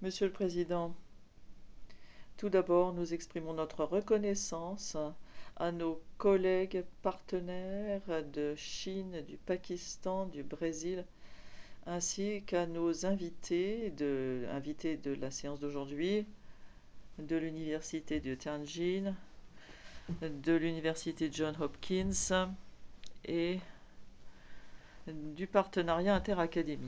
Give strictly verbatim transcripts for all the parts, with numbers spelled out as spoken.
Monsieur le Président, tout d'abord, nous exprimons notre reconnaissance à nos collègues partenaires de Chine, du Pakistan, du Brésil, ainsi qu'à nos invités de, invités de la séance d'aujourd'hui, de l'Université de Tianjin, de l'Université Johns Hopkins et du partenariat interacadémie,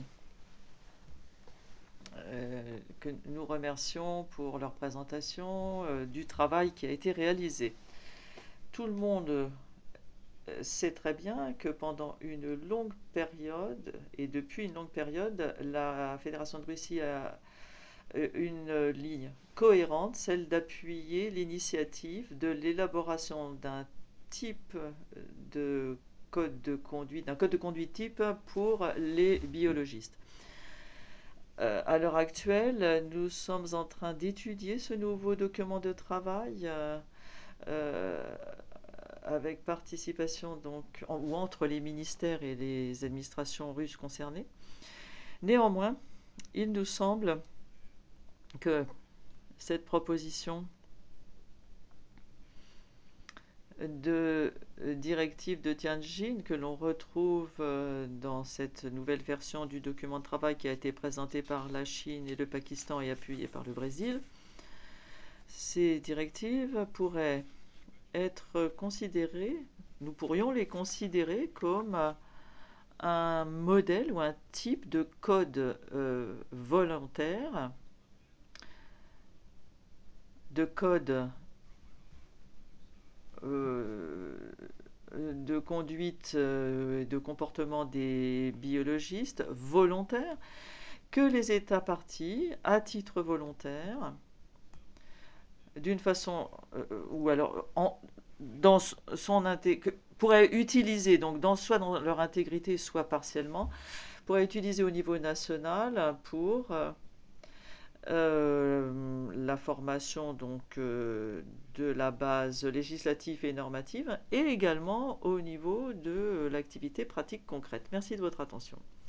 euh, que nous remercions pour leur présentation euh, du travail qui a été réalisé. Tout le monde euh, sait très bien que pendant une longue période, et depuis une longue période, la Fédération de Russie a euh, une ligne cohérente, celle d'appuyer l'initiative de l'élaboration d'un type de code de conduite, d'un code de conduite type pour les biologistes. Euh, à l'heure actuelle, nous sommes en train d'étudier ce nouveau document de travail euh, euh, avec participation donc en- ou entre les ministères et les administrations russes concernées. Néanmoins, il nous semble que cette proposition de directive de Tianjin que l'on retrouve euh, dans cette nouvelle version du document de travail qui a été présenté par la Chine et le Pakistan et appuyé par le Brésil, ces directives pourraient être considérées, nous pourrions les considérer comme un modèle ou un type de code euh, volontaire, de code euh, de conduite euh, de comportement des biologistes volontaires que les États parties, à titre volontaire, d'une façon euh, ou alors en, dans son intégrité, pourraient utiliser, donc dans, soit dans leur intégrité, soit partiellement, pourraient utiliser au niveau national pour euh, euh, la formation donc euh, de la base législative et normative et également au niveau de l'activité pratique concrète. Merci de votre attention.